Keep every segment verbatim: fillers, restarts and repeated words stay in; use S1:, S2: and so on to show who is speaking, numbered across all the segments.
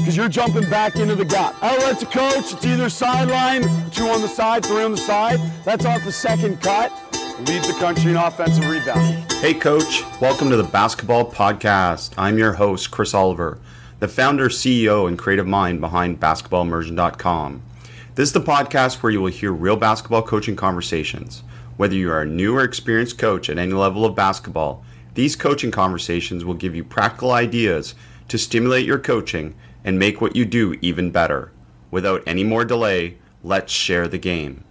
S1: because you're jumping back into the gap. Outlet to coach, it's either sideline, two on the side, three on the side. That's off the second cut. Leads the country in offensive rebounding.
S2: Hey coach, welcome to the Basketball Podcast. I'm your host, Chris Oliver, the founder, C E O, and creative mind behind basketball immersion dot com. This is the podcast where you will hear real basketball coaching conversations. Whether you are a new or experienced coach at any level of basketball, these coaching conversations will give you practical ideas to stimulate your coaching and make what you do even better. Without any more delay, let's share the game.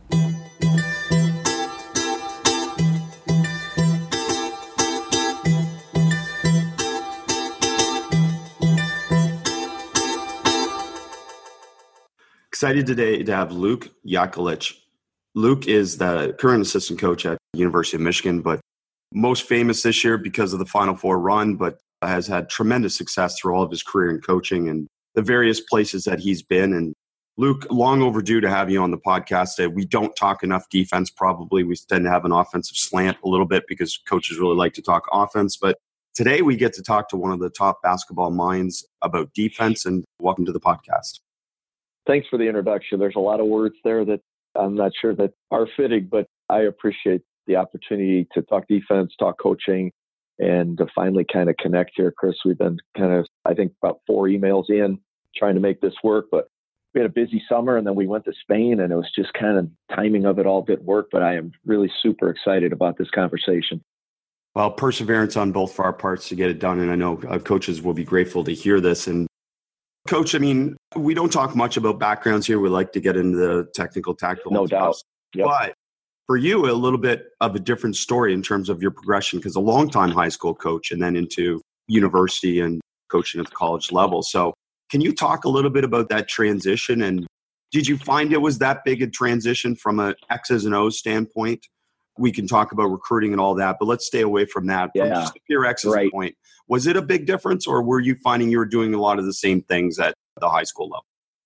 S2: Excited today to have Luke Yaklich. Luke is the current assistant coach at University of Michigan, but most famous this year because of the Final Four run, but has had tremendous success through all of his career in coaching and the various places that he's been. And Luke, long overdue to have you on the podcast. We don't talk enough defense, probably. We tend to have an offensive slant a little bit because coaches really like to talk offense. But today we get to talk to one of the top basketball minds about defense, and welcome to the podcast.
S3: Thanks for the introduction. There's a lot of words there that I'm not sure that are fitting, but I appreciate the opportunity to talk defense, talk coaching, and to finally kind of connect here, Chris. We've been kind of, I think, about four emails in trying to make this work, but we had a busy summer and then we went to Spain and it was just kind of timing of it all didn't work, but I am really super excited about this conversation.
S2: Well, perseverance on both of our parts to get it done. And I know uh, coaches will be grateful to hear this. And Coach, I mean, we don't talk much about backgrounds here. We like to get into the technical, tactical.
S3: No doubt.
S2: Yep. But for you, a little bit of a different story in terms of your progression, because a long-time high school coach and then into university and coaching at the college level. So can you talk a little bit about that transition? And did you find it was that big a transition from an X's and O's standpoint? We can talk about recruiting and all that, but let's stay away from that.
S3: Yeah.
S2: From just a pure X's
S3: right.
S2: point. Was it a big difference, or were you finding you were doing a lot of the same things at the high school level?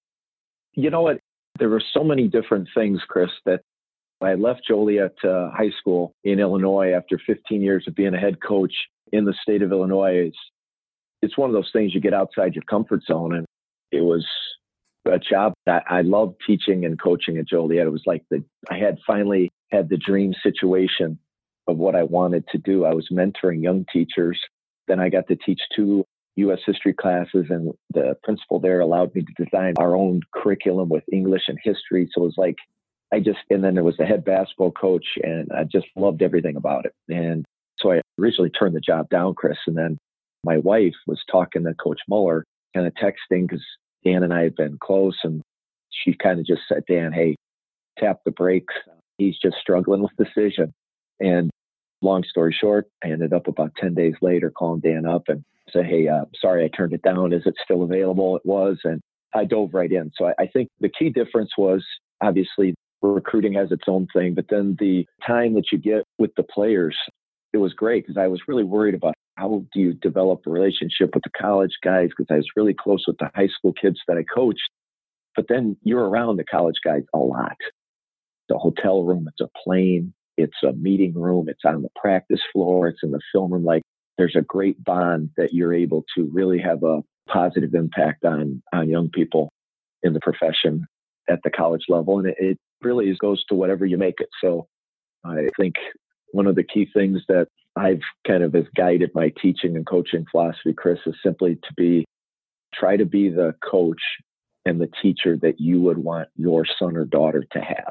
S3: You know what? There were so many different things, Chris, that I left Joliet uh, High School in Illinois after fifteen years of being a head coach in the state of Illinois. It's, it's one of those things you get outside your comfort zone. And it was a job that I loved teaching and coaching at Joliet. It was like the, I had finally had the dream situation of what I wanted to do. I was mentoring young teachers. Then I got to teach two U S history classes, and the principal there allowed me to design our own curriculum with English and history. So it was like, I just, and then there was the head basketball coach, and I just loved everything about it. And so I originally turned the job down, Chris. And then my wife was talking to Coach Muller, kind of texting, because Dan and I had been close, and she kind of just said, Dan, hey, tap the brakes. He's just struggling with decision. And long story short, I ended up about ten days later calling Dan up and said, hey, uh, sorry, I turned it down. Is it still available? It was. And I dove right in. So I, I think the key difference was obviously recruiting has its own thing, but then the time that you get with the players, it was great because I was really worried about how do you develop a relationship with the college guys, because I was really close with the high school kids that I coached. But then you're around the college guys a lot. The hotel room, it's a plane. It's a meeting room. It's on the practice floor. It's in the film room. Like, there's a great bond that you're able to really have a positive impact on, on young people in the profession at the college level. And it, it really is, goes to whatever you make it. So I think one of the key things that I've kind of has guided my teaching and coaching philosophy, Chris, is simply to be, try to be the coach and the teacher that you would want your son or daughter to have.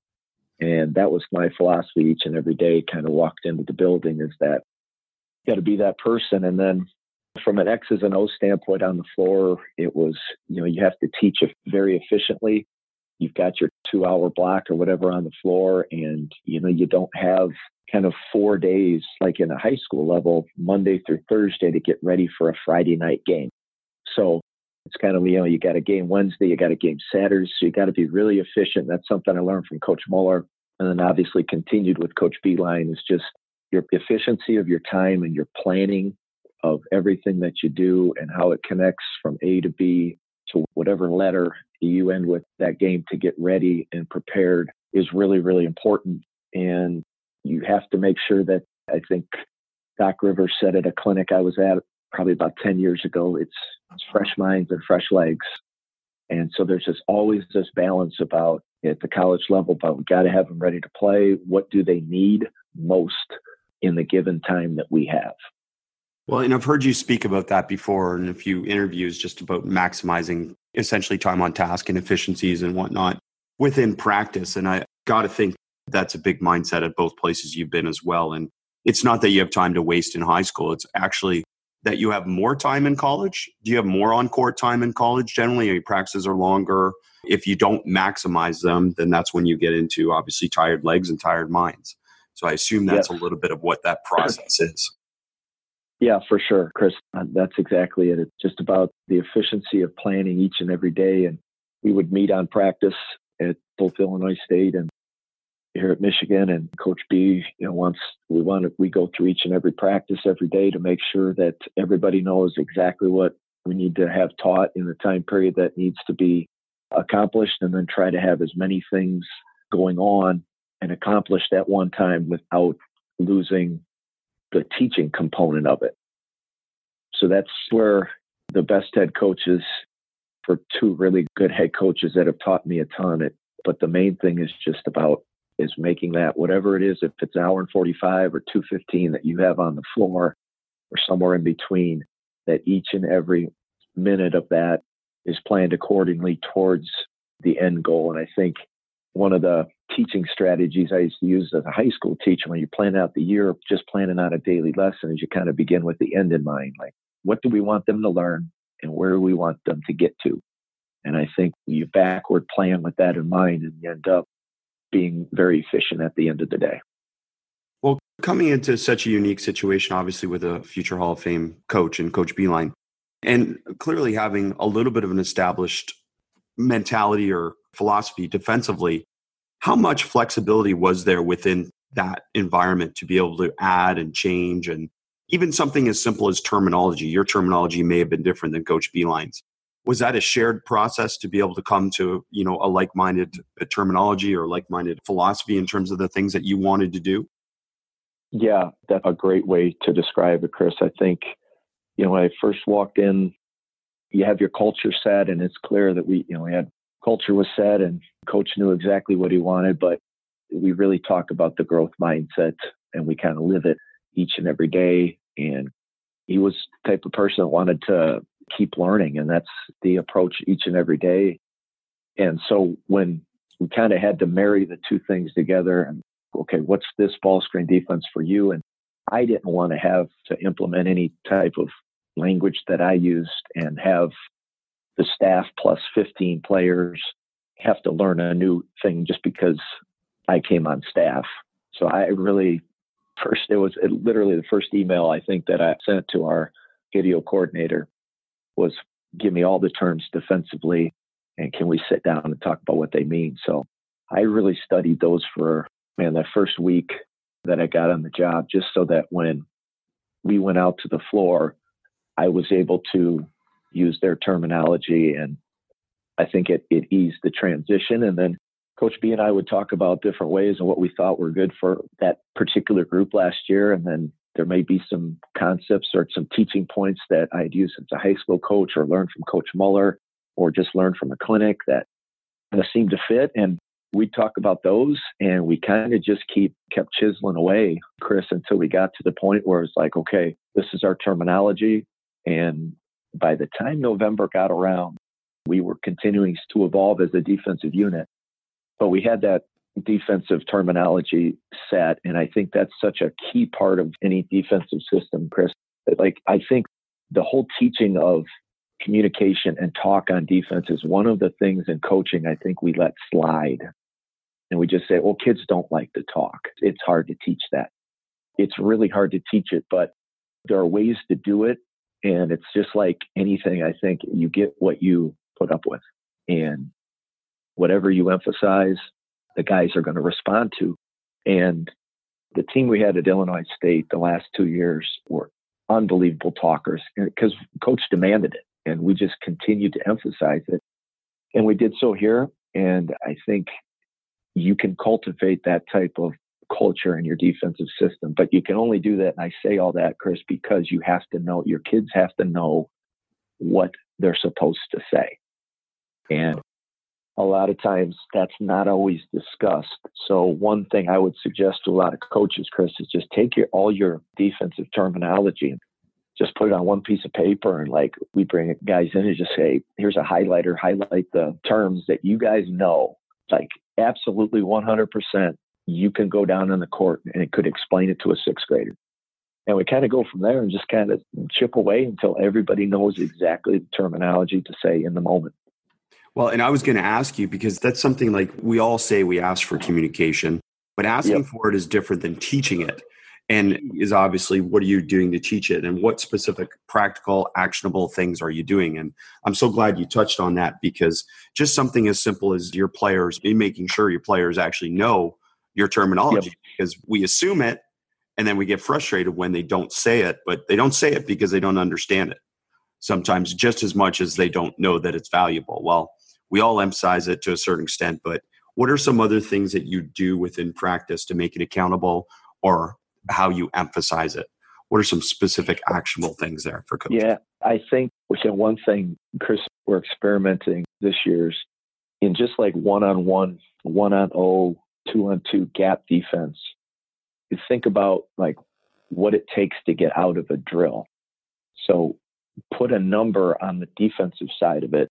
S3: And that was my philosophy each and every day, kind of walked into the building, is that you got to be that person. And then from an X's and O's standpoint on the floor, it was, you know, you have to teach it very efficiently. You've got your two hour block or whatever on the floor. And, you know, you don't have kind of four days, like in a high school level, Monday through Thursday to get ready for a Friday night game. So it's kind of, you know, you got a game Wednesday, you got a game Saturday, so you got to be really efficient. That's something I learned from Coach Muller, and then obviously continued with Coach Beeline, is just your efficiency of your time and your planning of everything that you do and how it connects from A to B to whatever letter you end with that game to get ready and prepared is really, really important. And you have to make sure that, I think Doc Rivers said at a clinic I was at probably about ten years ago. It's, it's fresh minds and fresh legs. And so there's just always this balance about at the college level, but we got to have them ready to play. What do they need most in the given time that we have?
S2: Well, and I've heard you speak about that before in a few interviews, just about maximizing essentially time on task and efficiencies and whatnot within practice. And I got to think that's a big mindset at both places you've been as well. And it's not that you have time to waste in high school. It's actually that you have more time in college. Do you have more on-court time in college generally? Your practices are longer. If you don't maximize them, then that's when you get into obviously tired legs and tired minds. So I assume that's yes. a little bit of what that process is.
S3: Yeah, for sure, Chris. That's exactly it. It's just about the efficiency of planning each and every day. And we would meet on practice at both Illinois State and here at Michigan. And Coach B, you know, once we want to, we go through each and every practice every day to make sure that everybody knows exactly what we need to have taught in the time period that needs to be accomplished, and then try to have as many things going on and accomplished at one time without losing the teaching component of it. So that's where the best head coaches, for two really good head coaches that have taught me a ton. It, but the main thing is just about is making that whatever it is, if it's an hour and forty-five or two fifteen that you have on the floor or somewhere in between, that each and every minute of that is planned accordingly towards the end goal. And I think one of the teaching strategies I used to use as a high school teacher, when you plan out the year, just planning out a daily lesson, is you kind of begin with the end in mind. Like, what do we want them to learn and where do we want them to get to? And I think you backward plan with that in mind, and you end up being very efficient at the end of the day.
S2: Well, coming into such a unique situation, obviously with a future Hall of Fame coach and Coach Beilein, and clearly having a little bit of an established mentality or philosophy defensively, how much flexibility was there within that environment to be able to add and change? And even something as simple as terminology, your terminology may have been different than Coach Beilein's. Was that a shared process to be able to come to, you know, a like-minded terminology or like-minded philosophy in terms of the things that you wanted to do?
S3: Yeah, that's a great way to describe it, Chris. I think, you know, when I first walked in, you have your culture set, and it's clear that we, you know, we had culture was set and coach knew exactly what he wanted, but we really talk about the growth mindset and we kind of live it each and every day. And he was the type of person that wanted to keep learning, and that's the approach each and every day. And so when we kind of had to marry the two things together and, okay, what's this ball screen defense for you? And I didn't want to have to implement any type of language that I used and have the staff plus fifteen players have to learn a new thing just because I came on staff. So I really, first, it was it, literally the first email I think that I sent to our video coordinator was, give me all the terms defensively and can we sit down and talk about what they mean? So I really studied those for, man, that first week that I got on the job, just so that when we went out to the floor, I was able to use their terminology, and I think it, it eased the transition. And then Coach B and I would talk about different ways and what we thought were good for that particular group last year. And then there may be some concepts or some teaching points that I'd used as a high school coach or learned from Coach Muller or just learned from a clinic that kind of seemed to fit. And we'd talk about those, and we kind of just keep kept chiseling away, Chris, until we got to the point where it's like, okay, this is our terminology. And by the time November got around, we were continuing to evolve as a defensive unit, but we had that defensive terminology set. And I think that's such a key part of any defensive system, Chris. Like, I think the whole teaching of communication and talk on defense is one of the things in coaching I think we let slide. And we just say, well, kids don't like to talk. It's hard to teach that. It's really hard to teach it, but there are ways to do it. And it's just like anything. I think you get what you put up with, and whatever you emphasize, the guys are going to respond to. And the team we had at Illinois State the last two years were unbelievable talkers because coach demanded it, and we just continued to emphasize it. And we did so here. And I think you can cultivate that type of culture and your defensive system. But you can only do that. And I say all that, Chris, because you have to know, your kids have to know what they're supposed to say. And a lot of times that's not always discussed. So one thing I would suggest to a lot of coaches, Chris, is just take your, all your defensive terminology and just put it on one piece of paper. And like we bring guys in and just say, here's a highlighter, highlight the terms that you guys know, like absolutely one hundred percent you can go down on the court and it could explain it to a sixth grader. And we kind of go from there and just kind of chip away until everybody knows exactly the terminology to say in the moment.
S2: Well, and I was going to ask you, because that's something like we all say we ask for communication, but asking yep. for it is different than teaching it. And is obviously, what are you doing to teach it? And what specific practical, actionable things are you doing? And I'm so glad you touched on that, because just something as simple as your players, making sure your players actually know your terminology, yep. because we assume it and then we get frustrated when they don't say it, but they don't say it because they don't understand it. Sometimes just as much as they don't know that it's valuable. Well, we all emphasize it to a certain extent, but what are some other things that you do within practice to make it accountable, or how you emphasize it? What are some specific actionable things there for coaches?
S3: Yeah, I think one thing, Chris, we're experimenting this year's in just like one-on-one, one-on-oh, two-on-two gap defense. You think about like what it takes to get out of a drill. So put a number on the defensive side of it.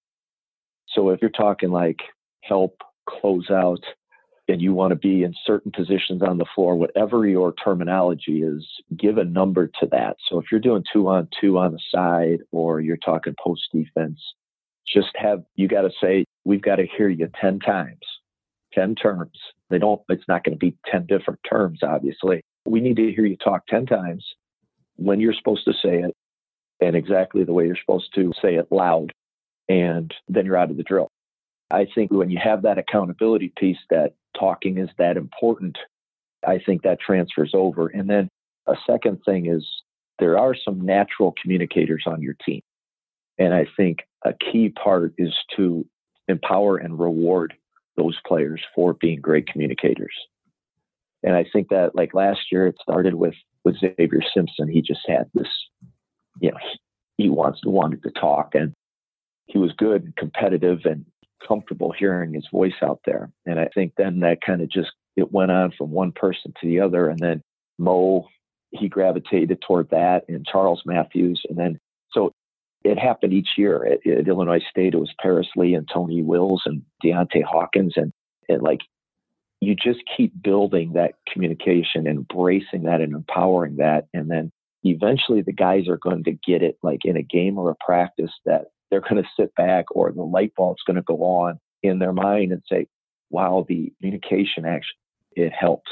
S3: So if you're talking like help, close out, and you want to be in certain positions on the floor, whatever your terminology is, give a number to that. So if you're doing two on two on the side, or you're talking post defense, just have, you got to say, we've got to hear you ten times, ten terms. They don't, it's not going to be ten different terms, obviously. We need to hear you talk ten times when you're supposed to say it and exactly the way you're supposed to say it loud. And then you're out of the drill. I think when you have that accountability piece, that talking is that important, I think that transfers over. And then a second thing is there are some natural communicators on your team. And I think a key part is to empower and reward those players for being great communicators. And I think that like last year, it started with, with Xavier Simpson. He just had this, you know, he, he wants to, wanted to talk, and he was good and competitive and comfortable hearing his voice out there. And I think then that kind of just, it went on from one person to the other. And then Mo, he gravitated toward that, and Charles Matthews. And then, so it happened each year at, at Illinois State. It was Paris Lee and Tony Wills and Deontay Hawkins. And, and like, you just keep building that communication, embracing that and empowering that. And then eventually the guys are going to get it, like in a game or a practice, that they're going to sit back, or the light bulb's going to go on in their mind and say, wow, the communication actually, it helps.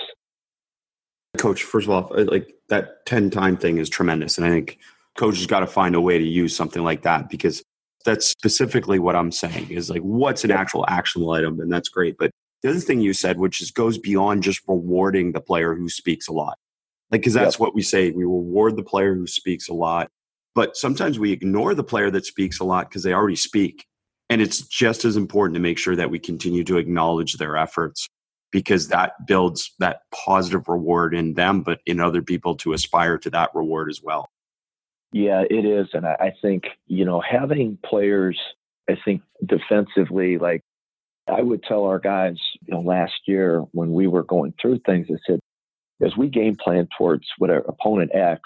S2: Coach, first of all, like that ten time thing is tremendous. And I think coaches got to find a way to use something like that, because that's specifically what I'm saying is like, what's an actual actionable item? And that's great. But the other thing you said, which is goes beyond just rewarding the player who speaks a lot. Like, cause that's yep. what we say. We reward the player who speaks a lot. But sometimes we ignore the player that speaks a lot because they already speak. And it's just as important to make sure that we continue to acknowledge their efforts, because that builds that positive reward in them, but in other people to aspire to that reward as well.
S3: Yeah, it is. And I think, you know, having players, I think defensively, like I would tell our guys, you know, last year when we were going through things, I said, as we game plan towards whatever opponent X,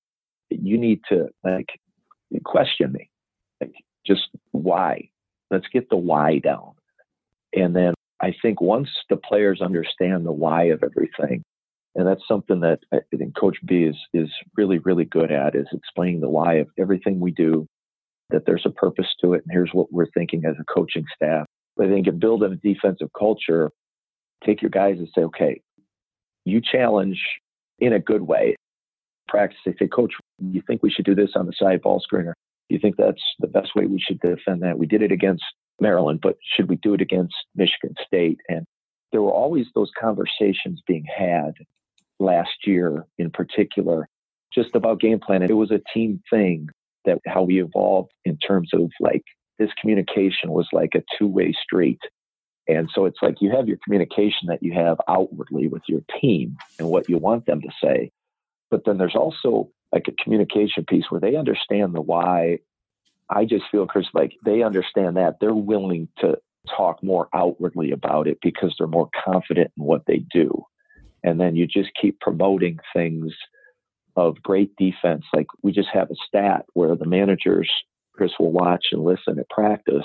S3: you need to like question me, like just why. Let's get the why down. And then I think once the players understand the why of everything, and that's something that I think Coach B is is really, really good at, is explaining the why of everything we do, that there's a purpose to it, and here's what we're thinking as a coaching staff. But I think in building a defensive culture, take your guys and say, okay, you challenge in a good way. Practice, they say, Coach, you think we should do this on the side ball screener? Do you think that's the best way we should defend that? We did it against Maryland, but should we do it against Michigan State? And there were always those conversations being had last year in particular, just about game plan. And it was a team thing, that how we evolved in terms of like this communication was like a two-way street. And so it's like you have your communication that you have outwardly with your team and what you want them to say. But then there's also like a communication piece where they understand the why. I just feel, Chris, like they understand that they're willing to talk more outwardly about it because they're more confident in what they do. And then you just keep promoting things of great defense. Like we just have a stat where the managers, Chris, will watch and listen at practice,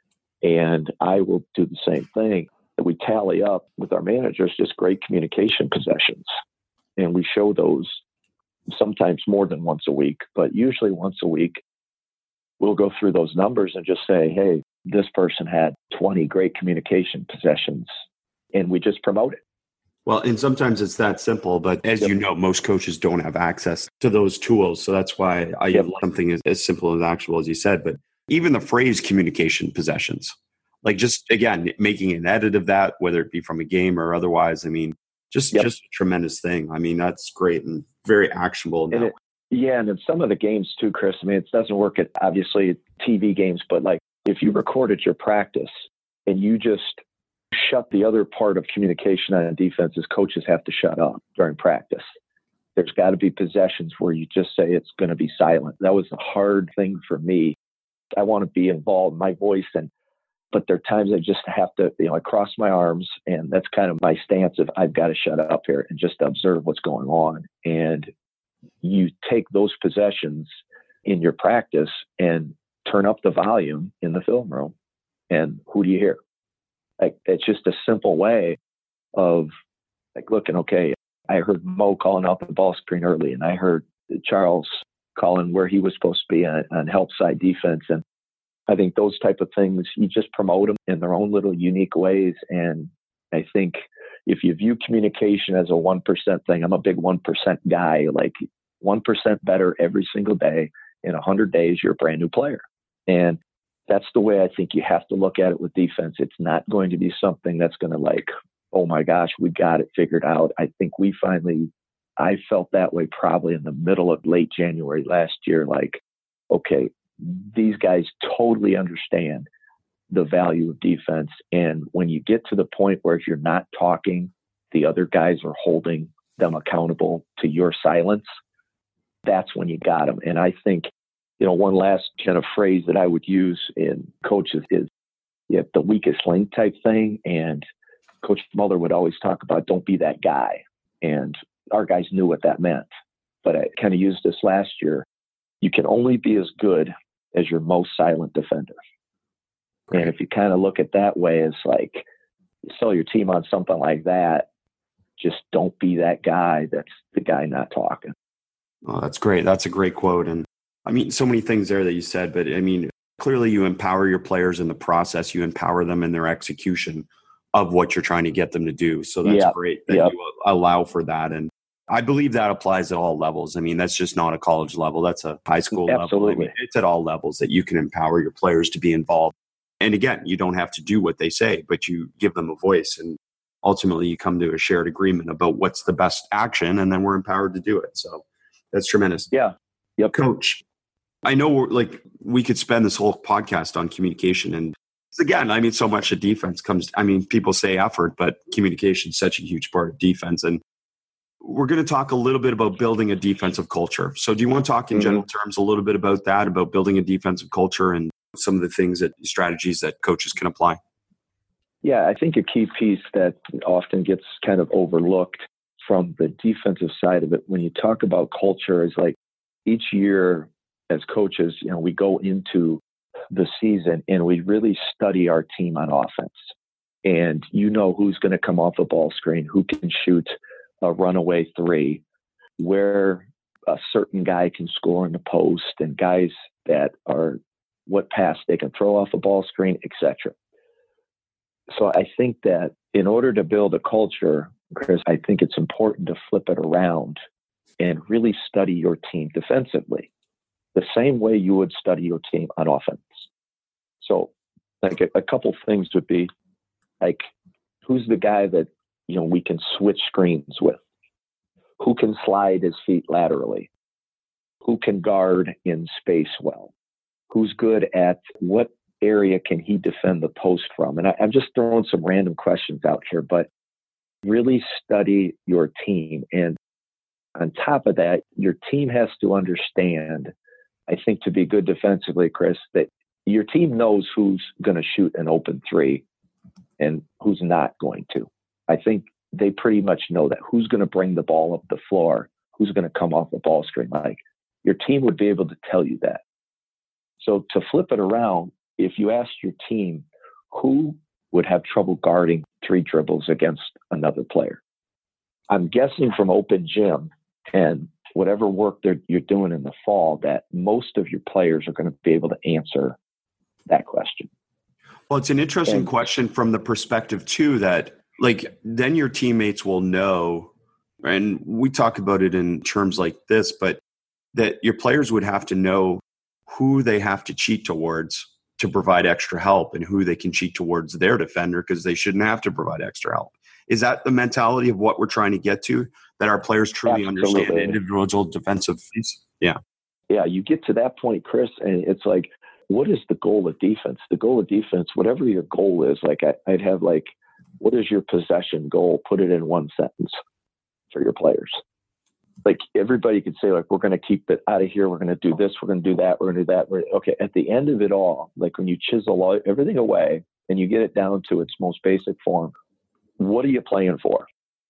S3: and I will do the same thing. We tally up with our managers just great communication possessions, and we show those sometimes more than once a week, but usually once a week. We'll go through those numbers and just say, hey, this person had twenty great communication possessions, and we just promote it.
S2: Well, and sometimes it's that simple, but as yep. you know, most coaches don't have access to those tools. So that's why I yep. have something as, as simple and actual as you said. But even the phrase communication possessions, like just, again, making an edit of that, whether it be from a game or otherwise, I mean, just, yep. just a tremendous thing. I mean, that's great and very actionable.
S3: And it, yeah, and in some of the games too, Chris, I mean, it doesn't work at, obviously, T V games, but like if you recorded your practice and you just shut the other part of communication on defense, as coaches have to shut up during practice. There's got to be possessions where you just say it's going to be silent. That was a hard thing for me. I want to be involved, my voice, and but there are times I just have to, you know, I cross my arms, and that's kind of my stance of I've got to shut up here and just observe what's going on. And you take those possessions in your practice and turn up the volume in the film room, and who do you hear? Like, it's just a simple way of like looking, okay, I heard Mo calling out the ball screen early, and I heard Charles calling where he was supposed to be on, on help side defense. And I think those type of things, you just promote them in their own little unique ways. And I think if you view communication as a one percent thing, I'm a big one percent guy, like one percent better every single day. In one hundred days, you're a brand new player. And that's the way I think you have to look at it with defense. It's not going to be something that's going to like, oh my gosh, we got it figured out. I think we finally, I felt that way probably in the middle of late January last year. Like, okay, these guys totally understand the value of defense. And when you get to the point where if you're not talking, the other guys are holding them accountable to your silence, that's when you got them. And I think, you know, one last kind of phrase that I would use in coaches is you have the weakest link type thing. And Coach Muller would always talk about, don't be that guy. And our guys knew what that meant. But I kind of used this last year. You can only be as good as your most silent defender. Right. And if you kind of look at that way, it's like you sell your team on something like that. Just don't be that guy that's the guy not talking.
S2: Oh, that's great. That's a great quote. And I mean, so many things there that you said, but I mean, clearly you empower your players in the process. You empower them in their execution of what you're trying to get them to do. So that's yep. great that yep. you allow for that. And I believe that applies at all levels. I mean, that's just not a college level. That's a high school
S3: Absolutely.
S2: level. I mean, it's at all levels that you can empower your players to be involved. And again, you don't have to do what they say, but you give them a voice. And ultimately, you come to a shared agreement about what's the best action, and then we're empowered to do it. So that's tremendous.
S3: Yeah. Yep.
S2: Coach, I know we're like we could spend this whole podcast on communication. And again, I mean, so much of defense comes, I mean, people say effort, but communication is such a huge part of defense. And we're going to talk a little bit about building a defensive culture. So do you want to talk in mm-hmm. general terms a little bit about that, about building a defensive culture and some of the things that strategies that coaches can apply?
S3: Yeah, I think a key piece that often gets kind of overlooked from the defensive side of it when you talk about culture is like each year as coaches, you know, we go into the season and we really study our team on offense. And you know who's going to come off the ball screen, who can shoot a runaway three, where a certain guy can score in the post, and guys that are what pass they can throw off a ball screen, et cetera. So I think that in order to build a culture, Chris, I think it's important to flip it around and really study your team defensively the same way you would study your team on offense. So like a, a couple things would be like, who's the guy that, you know, we can switch screens with? Who can slide his feet laterally? Who can guard in space well? Who's good at what area can he defend the post from? And I, I'm just throwing some random questions out here, but really study your team. And on top of that, your team has to understand, I think, to be good defensively, Chris, that your team knows who's going to shoot an open three and who's not going to. I think they pretty much know that, who's going to bring the ball up the floor, who's going to come off the ball screen. Like, your team would be able to tell you that. So to flip it around, if you ask your team who would have trouble guarding three dribbles against another player, I'm guessing from open gym and whatever work they're, you're doing in the fall, that most of your players are going to be able to answer that question.
S2: Well, it's an interesting
S3: and,
S2: question from the perspective too, that like, then your teammates will know, and we talk about it in terms like this, but that your players would have to know who they have to cheat towards to provide extra help and who they can cheat towards their defender because they shouldn't have to provide extra help. Is that the mentality of what we're trying to get to, that our players truly
S3: Absolutely.
S2: understand individual defensive piece? Yeah.
S3: Yeah, you get to that point, Chris, and it's like, what is the goal of defense? The goal of defense, whatever your goal is, like I, I'd have like, what is your possession goal? Put it in one sentence for your players. Like, everybody could say, like, we're going to keep it out of here. We're going to do this. We're going to do that. We're going to do that. We're, okay. At the end of it all, like when you chisel all, everything away and you get it down to its most basic form, what are you playing for?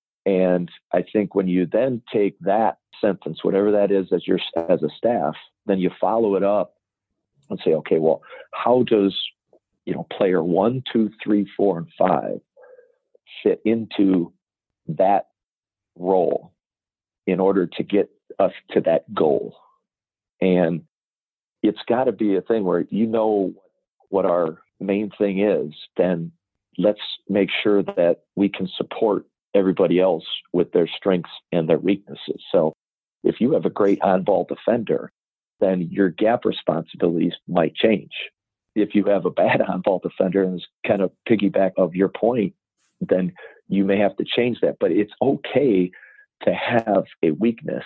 S3: And I think when you then take that sentence, whatever that is, as your as a staff, then you follow it up and say, okay, well, how does, you know, player one, two, three, four, and five fit into that role in order to get us to that goal? And it's got to be a thing where you know what our main thing is, then let's make sure that we can support everybody else with their strengths and their weaknesses. So if you have a great on-ball defender, then your gap responsibilities might change. If you have a bad on-ball defender, and it's kind of piggyback of your point, then you may have to change that. But it's okay to have a weakness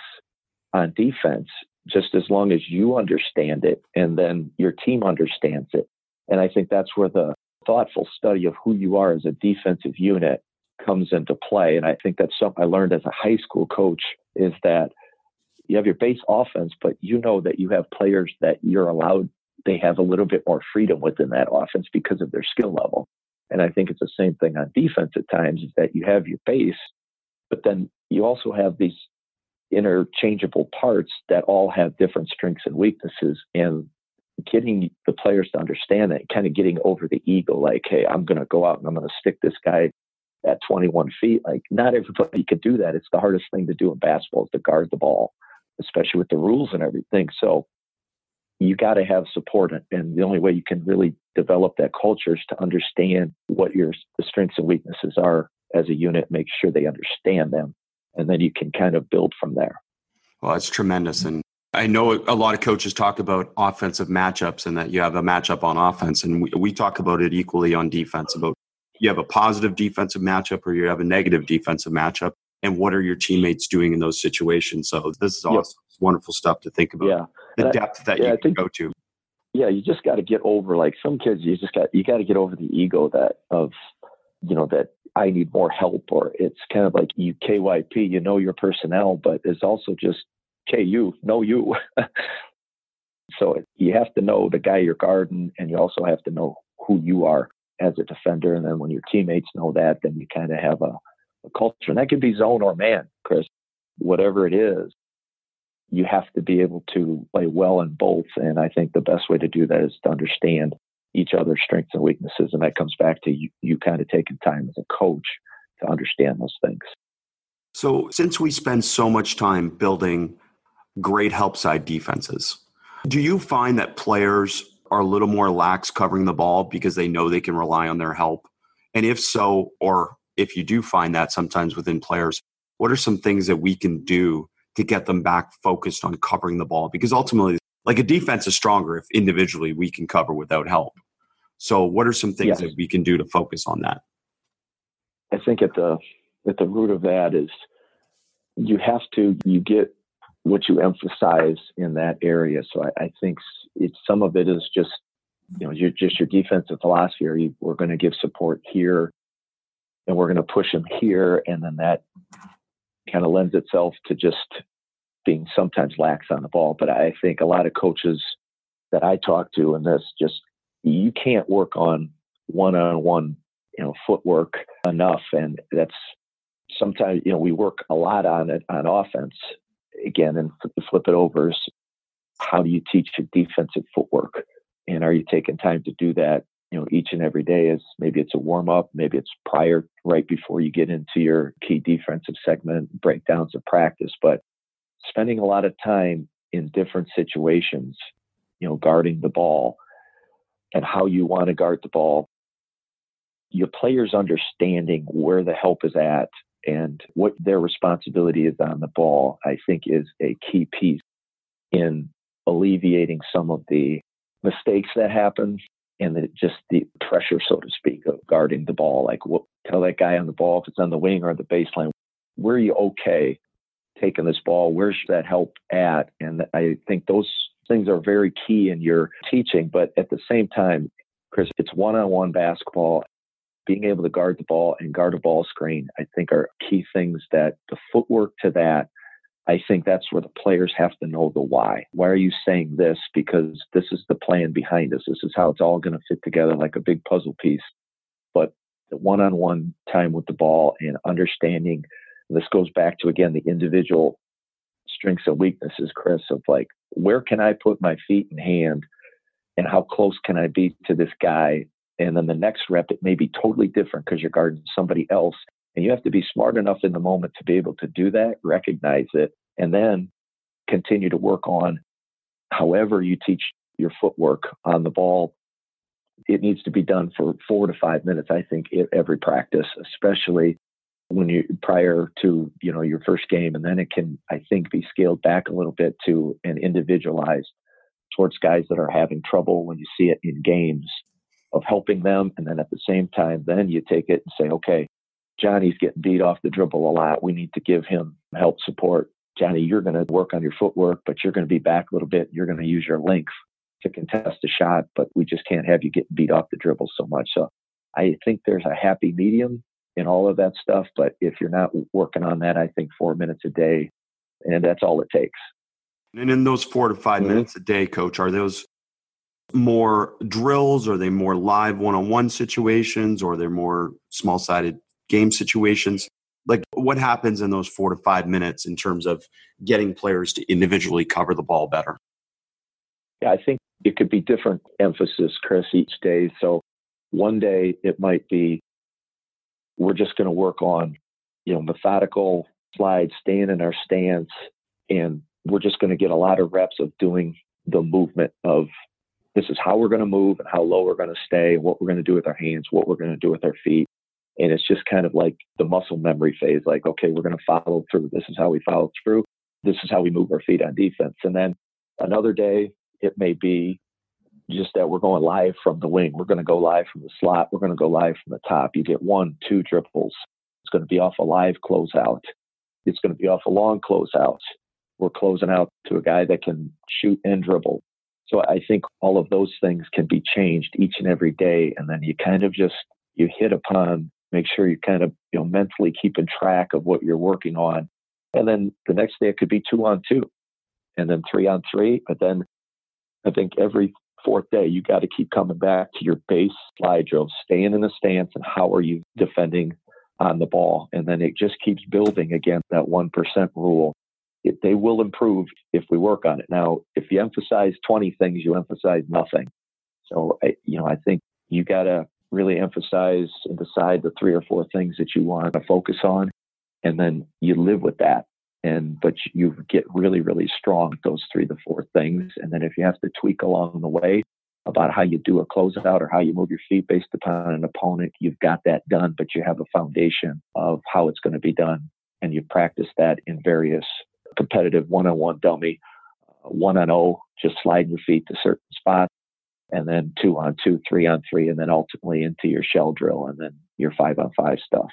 S3: on defense, just as long as you understand it and then your team understands it. And I think that's where the thoughtful study of who you are as a defensive unit comes into play. And I think that's something I learned as a high school coach, is that you have your base offense, but you know that you have players that you're allowed, they have a little bit more freedom within that offense because of their skill level. And I think it's the same thing on defense at times, is that you have your base, but then you also have these interchangeable parts that all have different strengths and weaknesses, and getting the players to understand that, kind of getting over the ego, like, hey, I'm going to go out and I'm going to stick this guy at twenty-one feet. Like, not everybody could do that. It's the hardest thing to do in basketball, is to guard the ball, especially with the rules and everything. So you got to have support. And the only way you can really develop that culture is to understand what your the strengths and weaknesses are as a unit, make sure they understand them. And then you can kind of build from there.
S2: Well, it's tremendous. And I know a lot of coaches talk about offensive matchups and that you have a matchup on offense. And we, we talk about it equally on defense, about you have a positive defensive matchup or you have a negative defensive matchup. And what are your teammates doing in those situations? So this is awesome. Yep. It's wonderful stuff to think about.
S3: Yeah.
S2: The
S3: and
S2: depth
S3: I,
S2: that
S3: yeah,
S2: you
S3: I
S2: can
S3: think,
S2: go to.
S3: Yeah, you just got to get over, like, some kids, you just got, you got to get over the ego that of, you know, that I need more help, or it's kind of like you K Y P, you know your personnel, but it's also just K U, know you. So you have to know the guy you're guarding, and you also have to know who you are as a defender. And then when your teammates know that, then you kind of have a, a culture. And that could be zone or man, Chris, whatever it is. You have to be able to play well in both. And I think the best way to do that is to understand each other's strengths and weaknesses. And that comes back to you, you kind of taking time as a coach to understand those things.
S2: So since we spend so much time building great help side defenses, do you find that players are a little more lax covering the ball because they know they can rely on their help? And if so, or if you do find that sometimes within players, what are some things that we can do to get them back focused on covering the ball? Because ultimately, like, a defense is stronger if individually we can cover without help. So what are some things yes. that we can do to focus on that?
S3: I think at the at the root of that is you have to, you get what you emphasize in that area. So I, I think it's, some of it is just you know, your, just your defensive philosophy, or you, we're going to give support here and we're going to push them here. And then that kind of lends itself to just being sometimes lax on the ball. But I think a lot of coaches that I talk to in this, just, you can't work on one-on-one, you know, footwork enough. And that's sometimes, you know, we work a lot on it on offense again, and flip it over is how do you teach your defensive footwork? And are you taking time to do that, you know, each and every day? Is maybe it's a warm up, maybe it's prior, right before you get into your key defensive segment, breakdowns of practice, but spending a lot of time in different situations, you know, guarding the ball and how you want to guard the ball, your players understanding where the help is at and what their responsibility is on the ball, I think is a key piece in alleviating some of the mistakes that happen and the, just the pressure, so to speak, of guarding the ball. Like, what, tell that guy on the ball, if it's on the wing or the baseline, where are you okay taking this ball? Where's that help at? And I think those things are very key in your teaching. But at the same time, Chris, it's one-on-one basketball. Being able to guard the ball and guard a ball screen, I think, are key things that the footwork to that, I think that's where the players have to know the why. Why are you saying this? Because this is the plan behind us. This is how it's all going to fit together like a big puzzle piece. But the one-on-one time with the ball and understanding, and this goes back to, again, the individual strengths and weaknesses, Chris, of like, where can I put my feet and hand and how close can I be to this guy? And then the next rep, it may be totally different because you're guarding somebody else. And you have to be smart enough in the moment to be able to do that, recognize it, and then continue to work on however you teach your footwork on the ball. It needs to be done for four to five minutes, I think, every practice, especially when you prior to, you know, your first game. And then it can, I think, be scaled back a little bit to an individualized towards guys that are having trouble when you see it in games, of helping them. And then at the same time, then you take it and say, okay, Johnny's getting beat off the dribble a lot. We need to give him help support. Johnny, you're going to work on your footwork, but you're going to be back a little bit. You're going to use your length to contest a shot, but we just can't have you getting beat off the dribble so much. So I think there's a happy medium in all of that stuff. But if you're not working on that, I think four minutes a day, and that's all it takes.
S2: And in those four to five mm-hmm. minutes a day, Coach, are those more drills? Are they more live one-on-one situations? Or are they more small-sided game situations? Like, what happens in those four to five minutes in terms of getting players to individually cover the ball better?
S3: Yeah, I think it could be different emphasis, Chris, each day. So one day it might be, we're just going to work on, you know, methodical slides, staying in our stance, and we're just going to get a lot of reps of doing the movement of, this is how we're going to move and how low we're going to stay, what we're going to do with our hands, what we're going to do with our feet. And it's just kind of like the muscle memory phase, like, okay, we're going to follow through. This is how we follow through. This is how we move our feet on defense. And then another day, it may be just that we're going live from the wing. We're going to go live from the slot. We're going to go live from the top. You get one, two dribbles. It's going to be off a live closeout. It's going to be off a long closeout. We're closing out to a guy that can shoot and dribble. So I think all of those things can be changed each and every day. And then you kind of just, you hit upon, make sure you kind of, you know, mentally keeping track of what you're working on. And then the next day it could be two on two and then three on three. But then I think every fourth day, you got to keep coming back to your base slide drill, staying in the stance and how are you defending on the ball. And then it just keeps building again, that one percent rule. It, they will improve if we work on it. Now, if you emphasize twenty things, you emphasize nothing. So, I, you know, I think you got to really emphasize and decide the three or four things that you want to focus on, and then you live with that. And but you get really, really strong at those three to four things. And then if you have to tweak along the way about how you do a closeout or how you move your feet based upon an opponent, you've got that done, but you have a foundation of how it's going to be done. And you practice that in various competitive one-on-one dummy, uh, one-on-oh, just sliding your feet to certain spots, and then two-on-two, three-on-three, and then ultimately into your shell drill and then your five-on-five stuff.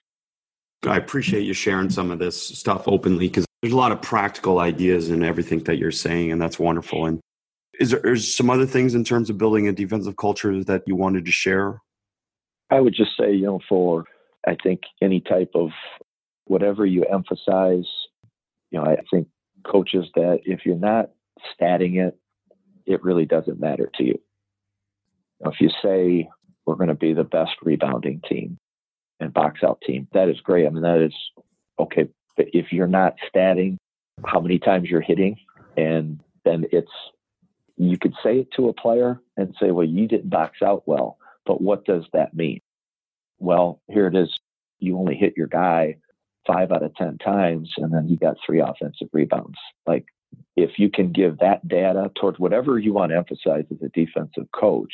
S2: I appreciate you sharing some of this stuff openly because there's a lot of practical ideas in everything that you're saying, and that's wonderful. And Is there is some other things in terms of building a defensive culture that you wanted to share?
S3: I would just say, you know, for, I think any type of whatever you emphasize, you know, I think coaches that if you're not statting it, it really doesn't matter to you. You know, if you say we're going to be the best rebounding team and box out team, that is great. I mean, that is okay. But if you're not statting how many times you're hitting, and then it's, you could say it to a player and say, well, you didn't box out well, but what does that mean? Well, here it is. You only hit your guy five out of ten times, and then you got three offensive rebounds. Like, if you can give that data towards whatever you want to emphasize as a defensive coach,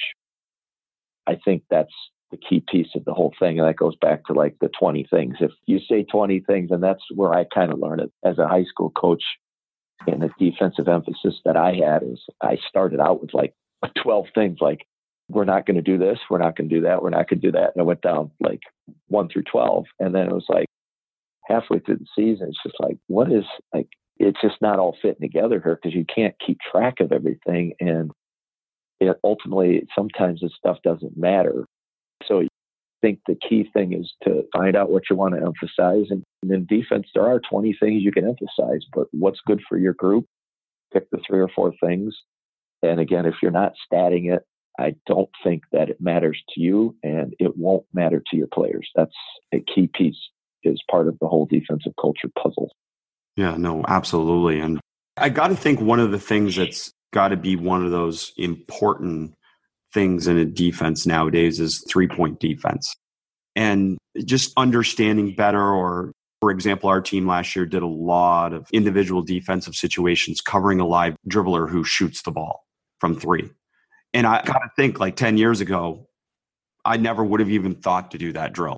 S3: I think that's the key piece of the whole thing. And that goes back to like the twenty things. If you say twenty things, and that's where I kind of learned it as a high school coach, and the defensive emphasis that I had is I started out with like twelve things, like, we're not going to do this, we're not going to do that, we're not going to do that. And I went down like one through twelve. And then it was like halfway through the season, it's just like, what is, like, it's just not all fitting together here because you can't keep track of everything. And it ultimately, sometimes this stuff doesn't matter. So I think the key thing is to find out what you want to emphasize. And in defense, there are twenty things you can emphasize, but what's good for your group? Pick the three or four things. And again, if you're not statting it, I don't think that it matters to you, and it won't matter to your players. That's a key piece, is part of the whole defensive culture puzzle.
S2: Yeah, no, absolutely. And I got to think one of the things that's got to be one of those important things in a defense nowadays is three-point defense. And just understanding better, or for example, our team last year did a lot of individual defensive situations covering a live dribbler who shoots the ball from three. And I got to think, like ten years ago, I never would have even thought to do that drill.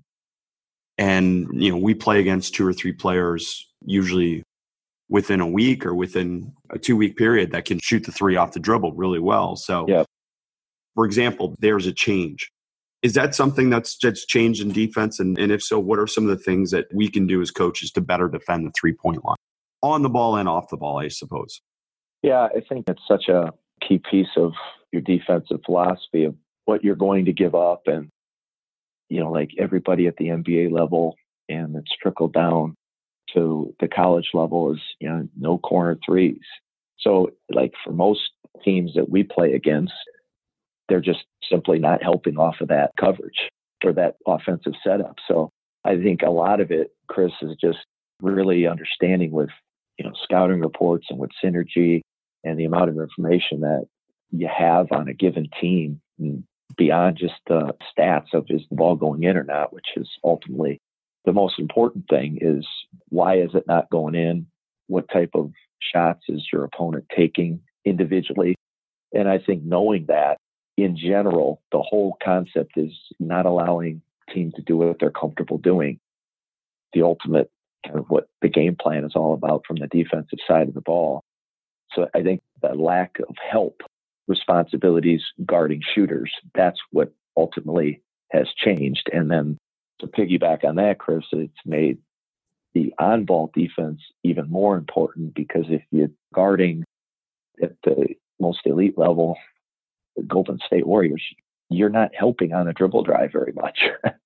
S2: And, you know, we play against two or three players usually within a week or within a two week period that can shoot the three off the dribble really well. So,
S3: yep.
S2: For example, there's a change. Is that something that's just changed in defense? And, and if so, what are some of the things that we can do as coaches to better defend the three point line on the ball and off the ball, I suppose?
S3: Yeah, I think it's such a key piece of your defensive philosophy of what you're going to give up. And, you know, like everybody at the N B A level, and it's trickled down to the college level, is, you know, no corner threes. So like for most teams that we play against, they're just simply not helping off of that coverage or that offensive setup. So I think a lot of it, Chris, is just really understanding with, you know, scouting reports and with synergy and the amount of information that you have on a given team, beyond just the stats of is the ball going in or not, which is ultimately the most important thing, is why is it not going in? What type of shots is your opponent taking individually? And I think knowing that, in general, the whole concept is not allowing teams to do what they're comfortable doing. The ultimate kind of what the game plan is all about from the defensive side of the ball. So I think the lack of help responsibilities guarding shooters, that's what ultimately has changed. And then to piggyback on that, Chris, it's made the on-ball defense even more important, because if you're guarding at the most elite level, the Golden State Warriors, you're not helping on a dribble drive very much.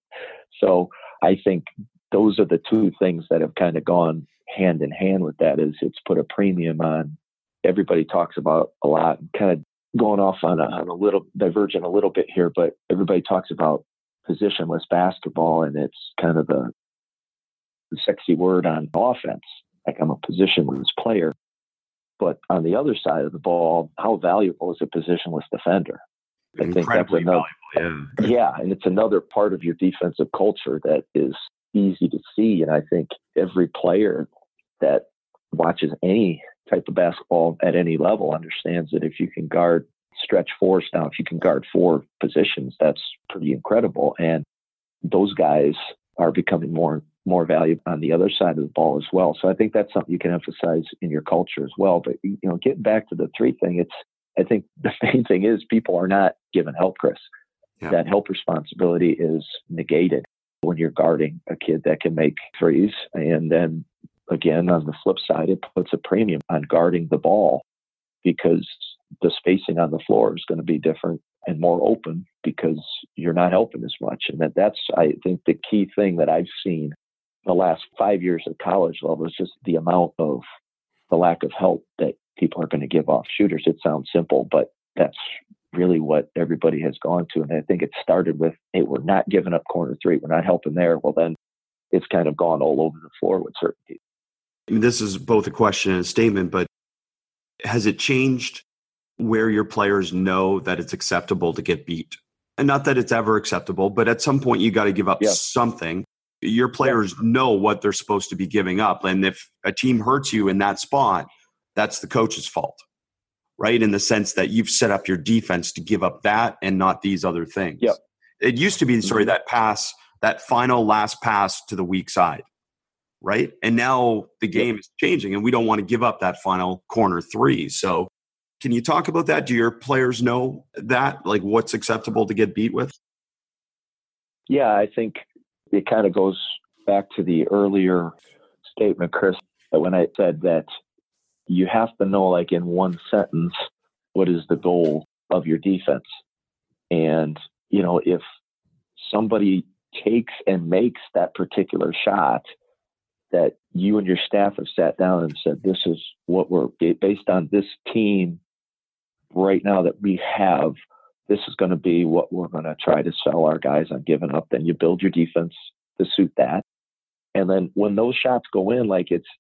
S3: So I think those are the two things that have kind of gone hand in hand with that, is it's put a premium on, everybody talks about a lot, kind of going off on a, on a little, divergent a little bit here, but everybody talks about positionless basketball, and it's kind of the, the sexy word on offense. Like, I'm a positionless player. But on the other side of the ball, how valuable is a positionless defender? I think that's another,
S2: valuable,
S3: yeah. yeah, and it's another part of your defensive culture that is easy to see. And I think every player that watches any type of basketball at any level understands that if you can guard stretch fours now, if you can guard four positions, that's pretty incredible. And those guys are becoming more more valuable on the other side of the ball as well. So I think that's something you can emphasize in your culture as well. But, you know, getting back to the three thing, it's, I think the main thing is people are not given help, Chris. Yeah. That help responsibility is negated when you're guarding a kid that can make threes. And then again, on the flip side, it puts a premium on guarding the ball, because the spacing on the floor is going to be different and more open because you're not helping as much. And that that's, I think, the key thing that I've seen the last five years at college level is just the amount of the lack of help that people are going to give off shooters. It sounds simple, but that's really what everybody has gone to. And I think it started with, hey, we're not giving up corner three. We're not helping there. Well, then it's kind of gone all over the floor with certain people.
S2: This is both a question and a statement, but has it changed where your players know that it's acceptable to get beat? And not that it's ever acceptable, but at some point you got to give up
S3: yeah.
S2: something. Your players yeah. know what they're supposed to be giving up. And if a team hurts you in that spot, that's the coach's fault, right? In the sense that you've set up your defense to give up that and not these other things.
S3: Yep.
S2: It used to be, sorry,
S3: mm-hmm.
S2: that pass, that final last pass to the weak side, right? And now the game yep. is changing and we don't want to give up that final corner three. So can you talk about that? Do your players know that, like what's acceptable to get beat with?
S3: Yeah, I think it kind of goes back to the earlier statement, Chris, when I said that you have to know, like in one sentence, what is the goal of your defense? And, you know, if somebody takes and makes that particular shot that you and your staff have sat down and said, this is what we're based on this team right now that we have, this is going to be what we're going to try to sell our guys on giving up. Then you build your defense to suit that. And then when those shots go in, like it's,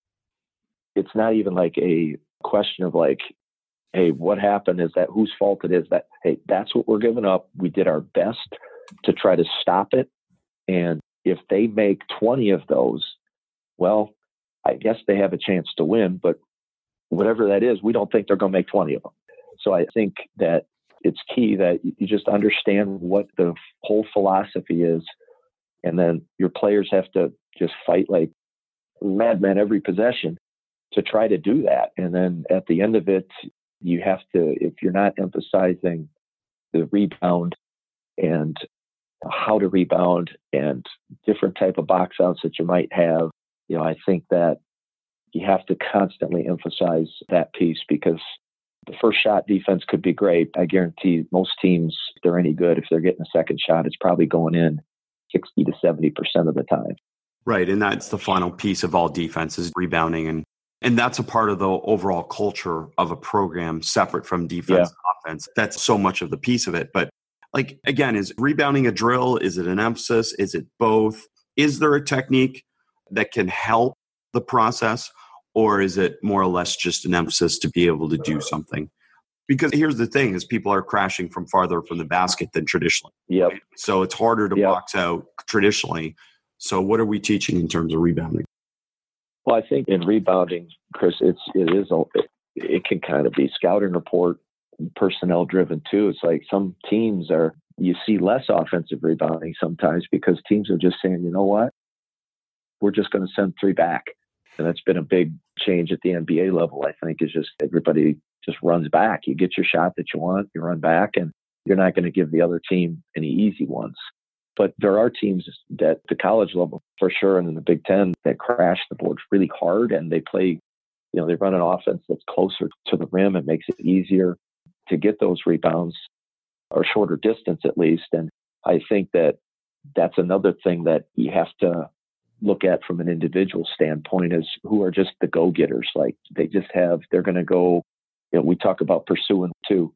S3: it's not even like a question of like, hey, what happened? Is that whose fault it is? That, hey, that's what we're giving up. We did our best to try to stop it. And if they make twenty of those, well, I guess they have a chance to win, but whatever that is, we don't think they're going to make twenty of them. So I think that it's key that you just understand what the whole philosophy is. And then your players have to just fight like madmen every possession to try to do that. And then at the end of it, you have to, if you're not emphasizing the rebound and how to rebound and different type of box outs that you might have, you know, I think that you have to constantly emphasize that piece because the first shot defense could be great. I guarantee most teams, if they're any good, if they're getting a second shot, it's probably going in sixty to seventy percent of the time.
S2: Right. And that's the final piece of all defense is rebounding. And and that's a part of the overall culture of a program separate from defense
S3: yeah.
S2: and offense. That's so much of the piece of it. But like, again, is rebounding a drill? Is it an emphasis? Is it both? Is there a technique that can help the process? Or is it more or less just an emphasis to be able to do something? Because here's the thing is people are crashing from farther from the basket than traditionally.
S3: Yep.
S2: Right? So it's harder to
S3: yep.
S2: box out traditionally. So what are we teaching in terms of rebounding?
S3: Well, I think in rebounding, Chris, it's, it is, a, it, it can kind of be scouting report, personnel driven too. It's like some teams are, you see less offensive rebounding sometimes because teams are just saying, you know what, we're just going to send three back. And that's been a big change at the N B A level, I think, is just everybody just runs back. You get your shot that you want, you run back, and you're not going to give the other team any easy ones. But there are teams that the college level, for sure, and in the Big Ten, that crash the boards really hard, and they play, you know, they run an offense that's closer to the rim. It makes it easier to get those rebounds or shorter distance at least. And I think that that's another thing that you have to look at from an individual standpoint is who are just the go-getters. Like they just have, they're going to go, you know, we talk about pursuing too.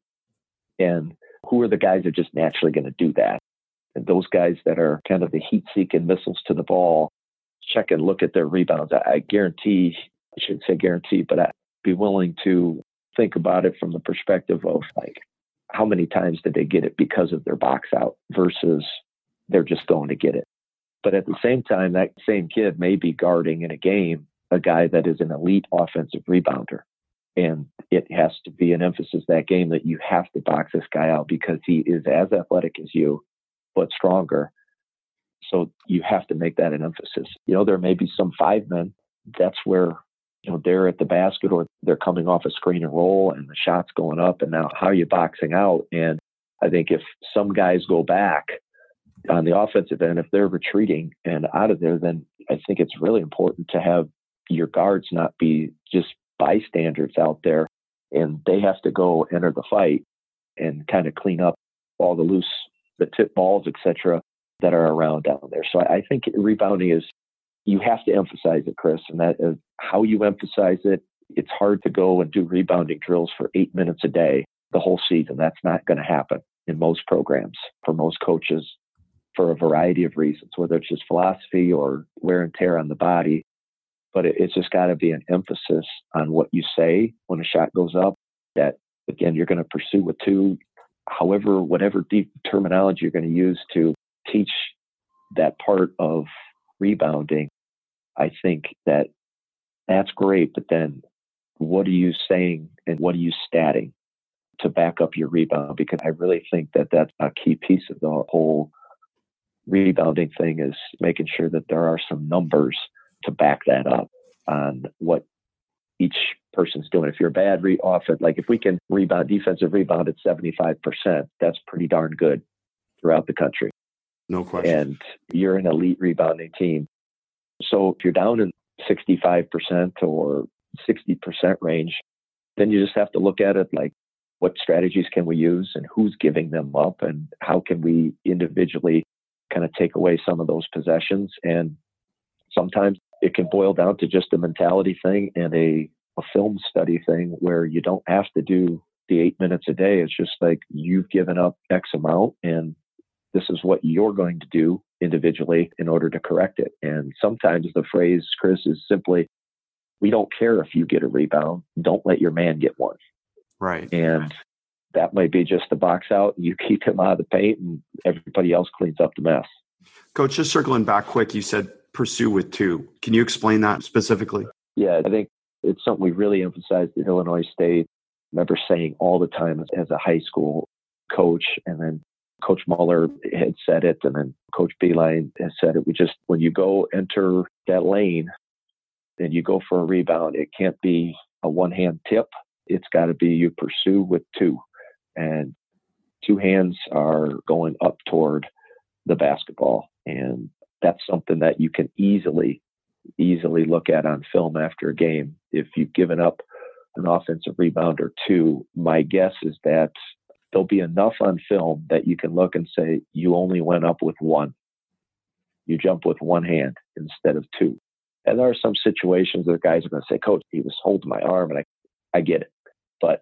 S3: And who are the guys that are just naturally going to do that? And those guys that are kind of the heat-seeking missiles to the ball, check and look at their rebounds. I, I guarantee, I shouldn't say guarantee, but I'd be willing to think about it from the perspective of like, how many times did they get it because of their box out versus they're just going to get it. But at the same time, that same kid may be guarding in a game a guy that is an elite offensive rebounder. And it has to be an emphasis that game that you have to box this guy out because he is as athletic as you, but stronger. So you have to make that an emphasis. You know, there may be some five men. That's where, you know, they're at the basket or they're coming off a screen and roll and the shot's going up. And now how are you boxing out? And I think if some guys go back on the offensive end, if they're retreating and out of there, then I think it's really important to have your guards not be just bystanders out there and they have to go enter the fight and kind of clean up all the loose, the tip balls, et cetera, that are around down there. So I think rebounding is, you have to emphasize it, Chris, and that is how you emphasize it. It's hard to go and do rebounding drills for eight minutes a day the whole season. That's not going to happen in most programs for most coaches for a variety of reasons, whether it's just philosophy or wear and tear on the body. But it, it's just got to be an emphasis on what you say when a shot goes up, that, again, you're going to pursue with two, however, whatever deep terminology you're going to use to teach that part of rebounding. I think that that's great, but then what are you saying and what are you statting to back up your rebound? Because I really think that that's a key piece of the whole rebounding thing, is making sure that there are some numbers to back that up on what each person's doing. If you're a bad re- offense, like if we can rebound, defensive rebound at seventy-five percent, that's pretty darn good throughout the country.
S2: No question.
S3: And you're an elite rebounding team. So if you're down in sixty-five percent or sixty percent range, then you just have to look at it like, what strategies can we use and who's giving them up, and how can we individually kind of take away some of those possessions. And sometimes it can boil down to just a mentality thing and a, a film study thing, where you don't have to do the eight minutes a day. It's just like, you've given up X amount and this is what you're going to do individually in order to correct it. And sometimes the phrase, Chris, is simply, we don't care if you get a rebound, don't let your man get one.
S2: Right.
S3: And that might be just the box out, and you keep him out of the paint and everybody else cleans up the mess.
S2: Coach, just circling back quick, you said pursue with two. Can you explain that specifically?
S3: Yeah, I think it's something we really emphasized at Illinois State. I remember saying all the time as, as a high school coach, and then Coach Muller had said it, and then Coach Beeline has said it. We just, when you go enter that lane and you go for a rebound, it can't be a one-hand tip. It's got to be you pursue with two. And two hands are going up toward the basketball. And that's something that you can easily, easily look at on film after a game. If you've given up an offensive rebound or two, my guess is that there'll be enough on film that you can look and say, you only went up with one. You jumped with one hand instead of two. And there are some situations where guys are going to say, Coach, he was holding my arm, and I, I get it. But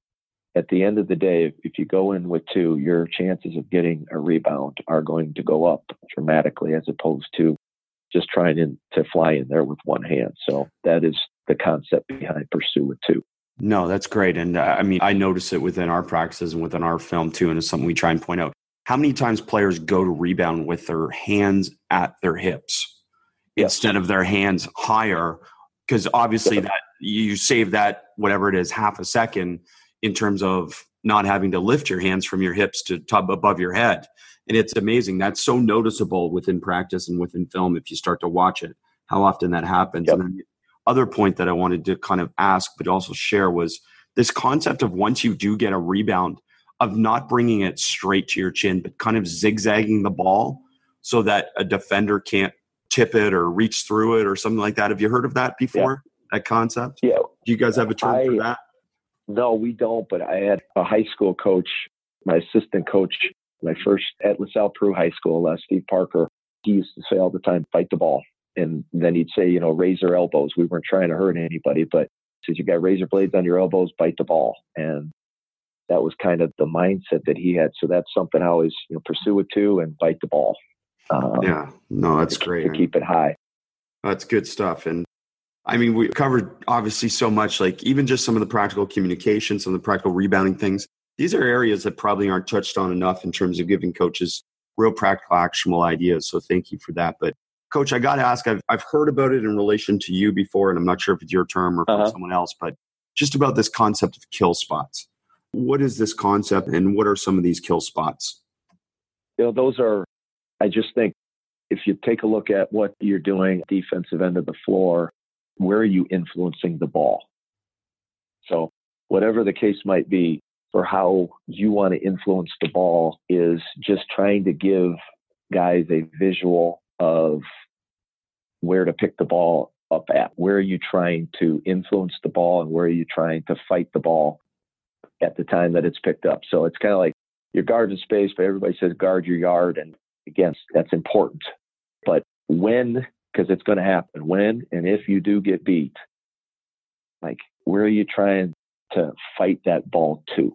S3: at the end of the day, if you go in with two, your chances of getting a rebound are going to go up dramatically, as opposed to just trying in, to fly in there with one hand. So that is the concept behind pursue with two.
S2: No, that's great. And uh, I mean, I notice it within our practices and within our film too, and it's something we try and point out. How many times players go to rebound with their hands at their hips
S3: Yes.
S2: instead of their hands higher? Because obviously that you save that, whatever it is, half a second in terms of not having to lift your hands from your hips to top above your head. And it's amazing. That's so noticeable within practice and within film if you start to watch it, how often that happens.
S3: Yep.
S2: And then the other point that I wanted to kind of ask, but also share, was this concept of, once you do get a rebound, of not bringing it straight to your chin, but kind of zigzagging the ball so that a defender can't tip it or reach through it or something like that. Have you heard of that before? Yeah. That concept?
S3: Yeah.
S2: Do you guys have a term
S3: I,
S2: for that?
S3: No, we don't. But I had a high school coach, my assistant coach, my first at LaSalle Peru High School, uh, Steve Parker. He used to say all the time, fight the ball. And then he'd say, you know, raise your elbows. We weren't trying to hurt anybody, but he says, you got razor blades on your elbows, bite the ball. And that was kind of the mindset that he had. So that's something I always, you know, pursue it too and bite the ball. Um,
S2: yeah, no, that's
S3: to,
S2: great.
S3: To keep it high.
S2: That's good stuff. And I mean, we covered obviously so much, like even just some of the practical communication, some of the practical rebounding things. These are areas that probably aren't touched on enough in terms of giving coaches real practical, actionable ideas. So thank you for that. But Coach, I got to ask, I've, I've heard about it in relation to you before, and I'm not sure if it's your term or from
S3: uh-huh.
S2: someone else, but just about this concept of kill spots. What is this concept, and what are some of these kill spots?
S3: You know, those are, I just think if you take a look at what you're doing, defensive end of the floor, where are you influencing the ball? So whatever the case might be for how you want to influence the ball is just trying to give guys a visual of where to pick the ball up at? Where are you trying to influence the ball and where are you trying to fight the ball at the time that it's picked up? So it's kind of like you're guarding space, but everybody says guard your yard. And again, that's important. But when, because it's going to happen, when and if you do get beat, like where are you trying to fight that ball to?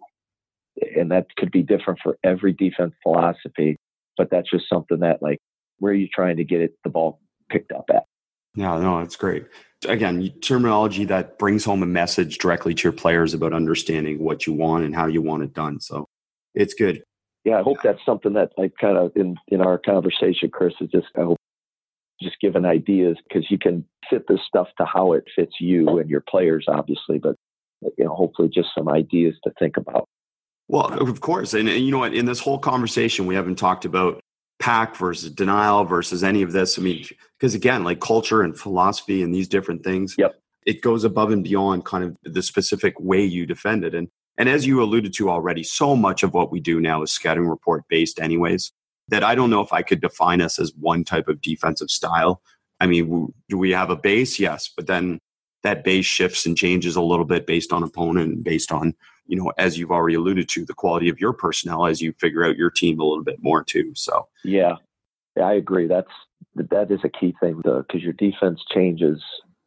S3: And that could be different for every defense philosophy, but that's just something that like, where are you trying to get it, the ball picked up at?
S2: Yeah, no, that's great. Again, terminology that brings home a message directly to your players about understanding what you want and how you want it done. So it's good.
S3: Yeah, I hope that's something that like kind of in, in our conversation, Chris, is just, I hope just giving ideas, because you can fit this stuff to how it fits you and your players, obviously, but you know, hopefully just some ideas to think about.
S2: Well, of course. And, and you know what, in this whole conversation, we haven't talked about pack versus denial versus any of this. I mean, because again, like culture and philosophy and these different things,
S3: yep.
S2: It goes above and beyond kind of the specific way you defend it. And, and as you alluded to already, so much of what we do now is scouting report based anyways, that I don't know if I could define us as one type of defensive style. I mean, do we have a base? Yes. But then that base shifts and changes a little bit based on opponent and based on, you know, as you've already alluded to, the quality of your personnel as you figure out your team a little bit more too. So,
S3: yeah, yeah I agree. That's, that is a key thing because your defense changes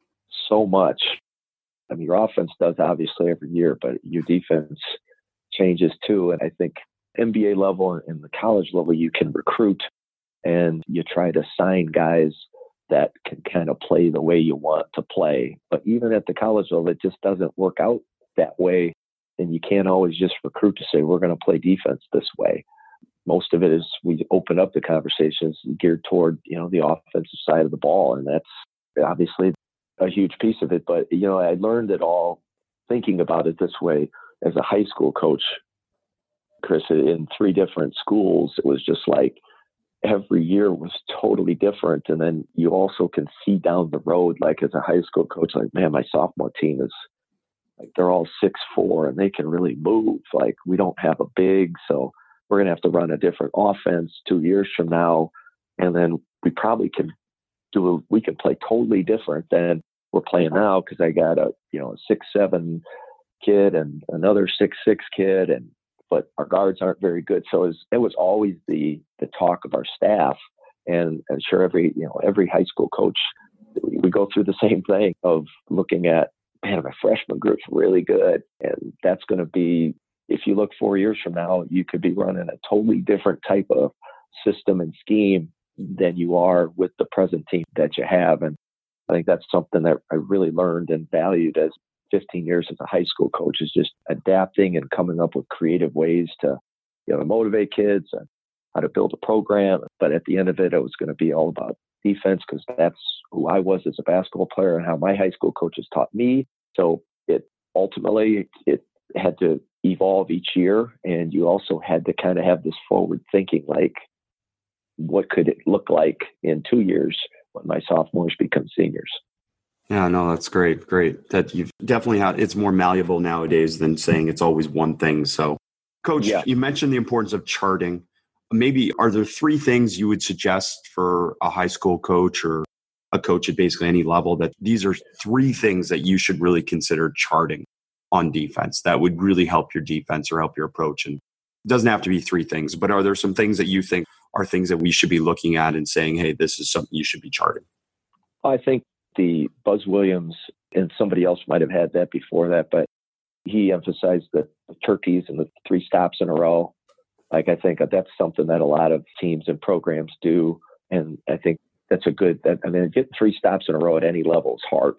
S3: so much. I mean, your offense does obviously every year, but your defense changes too. And I think N B A level and the college level, you can recruit and you try to sign guys that can kind of play the way you want to play. But even at the college level, it just doesn't work out that way. And you can't always just recruit to say, we're going to play defense this way. Most of it is we open up the conversations geared toward, you know, the offensive side of the ball. And that's obviously a huge piece of it. But, you know, I learned it all thinking about it this way as a high school coach, Chris, in three different schools. It was just like every year was totally different. And then you also can see down the road, like as a high school coach, like, man, my sophomore team is like, they're all six four and they can really move. Like we don't have a big, so we're going to have to run a different offense two years from now. And then we probably can do, a, we can play totally different than we're playing now. Cause I got a, you know, a six, seven kid and another six, six kid. And, but our guards aren't very good. So it was, it was always the, the talk of our staff. And I'm sure every, you know, every high school coach, we, we go through the same thing of looking at, man, my freshman group's really good. And that's going to be, if you look four years from now, you could be running a totally different type of system and scheme than you are with the present team that you have. And I think that's something that I really learned and valued as fifteen years as a high school coach, is just adapting and coming up with creative ways to, you know, motivate kids and how to build a program. But at the end of it, it was going to be all about defense because that's who I was as a basketball player and how my high school coaches taught me. So it ultimately, it had to evolve each year. And you also had to kind of have this forward thinking, like, what could it look like in two years when my sophomores become seniors?
S2: Yeah, no, that's great. Great. That you've definitely had, it's more malleable nowadays than saying it's always one thing. So Coach, yeah. You mentioned the importance of charting. Maybe are there three things you would suggest for a high school coach or a coach at basically any level that these are three things that you should really consider charting on defense that would really help your defense or help your approach? And it doesn't have to be three things, but are there some things that you think are things that we should be looking at and saying, hey, this is something you should be charting?
S3: I think the Buzz Williams, and somebody else might have had that before that, but he emphasized the, the turkeys and the three stops in a row. Like, I think that's something that a lot of teams and programs do. And I think that's a good, that, I mean, getting three stops in a row at any level is hard.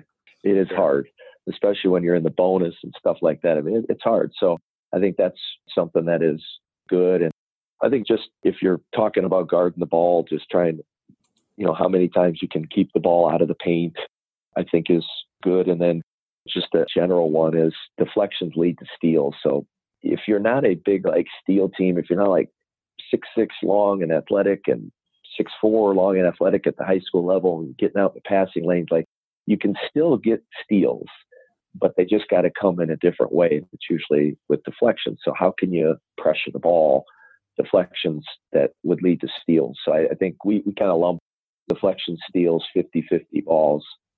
S3: It is hard, especially when you're in the bonus and stuff like that. I mean, it, it's hard. So I think that's something that is good. And I think just if you're talking about guarding the ball, just trying, you know, how many times you can keep the ball out of the paint, I think is good. And then just the general one is deflections lead to steals. So if you're not a big like steal team, if you're not like six six long and athletic and six four long and athletic at the high school level and getting out the passing lanes, like you can still get steals, but they just got to come in a different way. It's usually with deflections. So how can you pressure the ball? Deflections that would lead to steals. So I, I think we, we kind of lump deflection steals fifty fifty balls.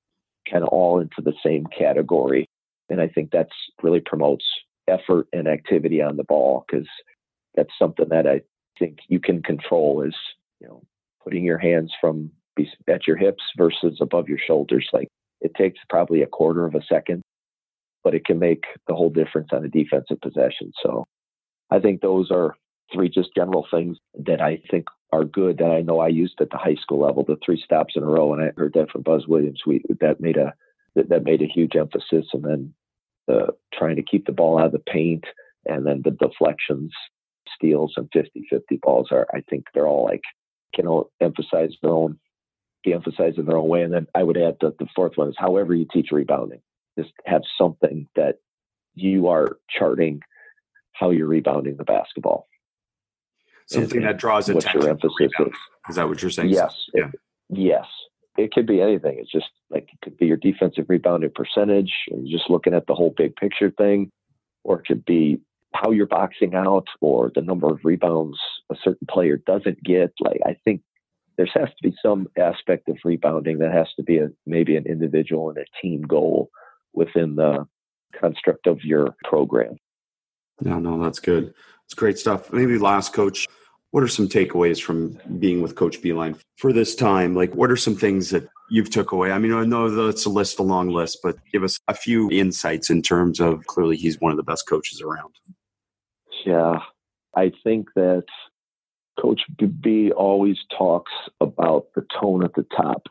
S3: kind of all into the same category. And I think that's really promotes effort and activity on the ball, because that's something that I think you can control is, you know, putting your hands from at your hips versus above your shoulders. Like, it takes probably a quarter of a second, but it can make the whole difference on a defensive possession. So I think those are three just general things that I think are good that I know I used at the high school level, the three stops in a row. And I heard that from Buzz Williams. We, that made a, that, that made a huge emphasis. And then the trying to keep the ball out of the paint, and then the deflections, steals, and fifty-fifty balls are, I think they're all like, can all emphasize their own, be emphasized in their own way. And then I would add that the fourth one is however you teach rebounding, just have something that you are charting how you're rebounding the basketball.
S2: Something
S3: and,
S2: that draws
S3: what
S2: attention.
S3: Your emphasis is.
S2: Is that what you're saying?
S3: Yes.
S2: Yeah.
S3: It, yes. It could be anything. It's just like, it could be your defensive rebounding percentage, and just looking at the whole big picture thing, or it could be how you're boxing out, or the number of rebounds a certain player doesn't get. Like, I think there has to be some aspect of rebounding that has to be a, maybe an individual and a team goal within the construct of your program.
S2: No, no, that's good. It's great stuff. Maybe last, Coach, what are some takeaways from being with Coach Beilein for this time? Like, what are some things that you've took away? I mean, I know that's a list, a long list, but give us a few insights in terms of, clearly he's one of the best coaches around.
S3: Yeah, I think that Coach B always talks about the tone at the top.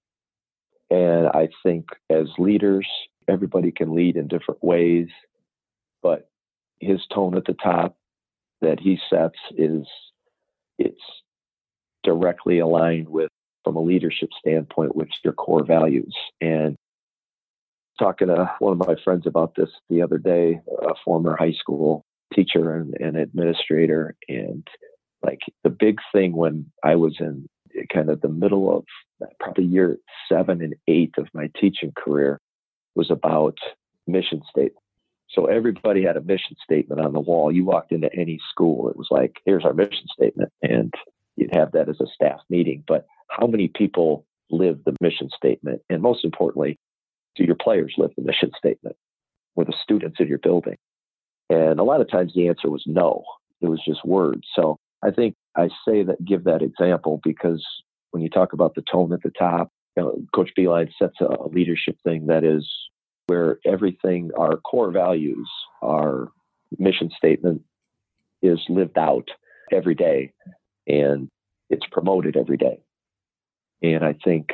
S3: And I think as leaders, everybody can lead in different ways, but his tone at the top that he sets is, it's directly aligned with, from a leadership standpoint, with your core values. And talking to one of my friends about this the other day, a former high school teacher and, and administrator, and like the big thing when I was in kind of the middle of probably year seven and eight of my teaching career was about mission statement. So everybody had a mission statement on the wall. You walked into any school, it was like, here's our mission statement. And you'd have that as a staff meeting. But how many people live the mission statement? And most importantly, do your players live the mission statement, or the students in your building? And a lot of times the answer was no. It was just words. So I think I say that, give that example, because when you talk about the tone at the top, you know, Coach Beilein sets a, a leadership thing that is where everything, our core values, our mission statement is lived out every day, and it's promoted every day. And I think